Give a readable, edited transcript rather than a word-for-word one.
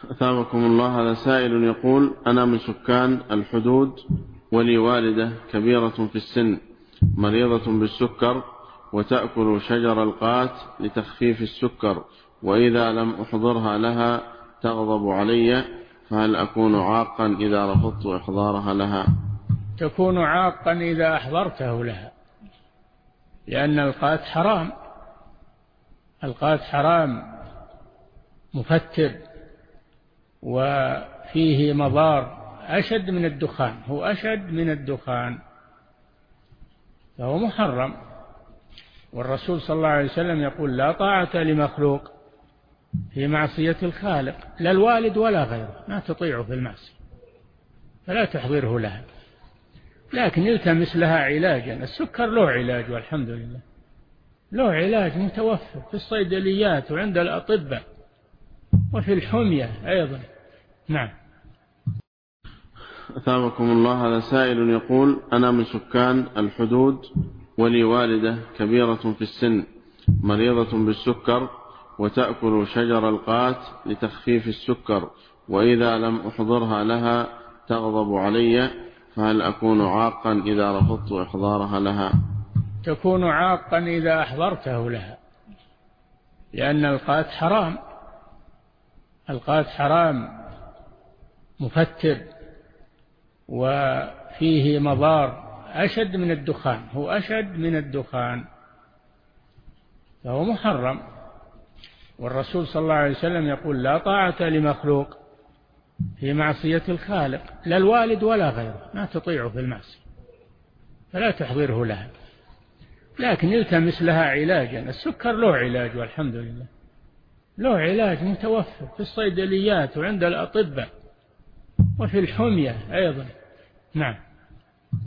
أثابكم الله. هذا سائل يقول: أنا من سكان الحدود، ولي والدة كبيرة في السن مريضة بالسكر، وتأكل شجر القات لتخفيف السكر، وإذا لم أحضرها لها تغضب علي، فهل أكون عاقا إذا رفضت إحضارها لها؟ تكون عاقا إذا أحضرته لها، لأن القات حرام. القات حرام مفتر، وفيه مضار أشد من الدخان، هو أشد من الدخان، فهو محرم. والرسول صلى الله عليه وسلم يقول: لا طاعة لمخلوق في معصية الخالق، لا الوالد ولا غيره، ما تطيعه في المعصية، فلا تحضره لها، لكن التمس لها علاجا. السكر له علاج والحمد لله، له علاج متوفر في الصيدليات وعند الأطباء وفي الحمية أيضا. نعم. أثابكم الله. هذا سائل يقول: أنا من سكان الحدود، ولي والدة كبيرة في السن مريضة بالسكر، وتأكل شجر القات لتخفيف السكر، وإذا لم أحضرها لها تغضب علي، فهل أكون عاقا إذا رفضت إحضارها لها؟ تكون عاقا إذا أحضرته لها، لأن القات حرام. القات حرام مفتر، وفيه مضار أشد من الدخان، هو أشد من الدخان، فهو محرم. والرسول صلى الله عليه وسلم يقول: لا طاعة لمخلوق في معصية الخالق، لا الوالد ولا غيره، ما تطيعه في المعصية، فلا تحضره لها، لكن التمس لها علاجا. السكر له علاج والحمد لله، له علاج متوفر في الصيدليات وعند الأطباء وفي الحمية أيضا. نعم.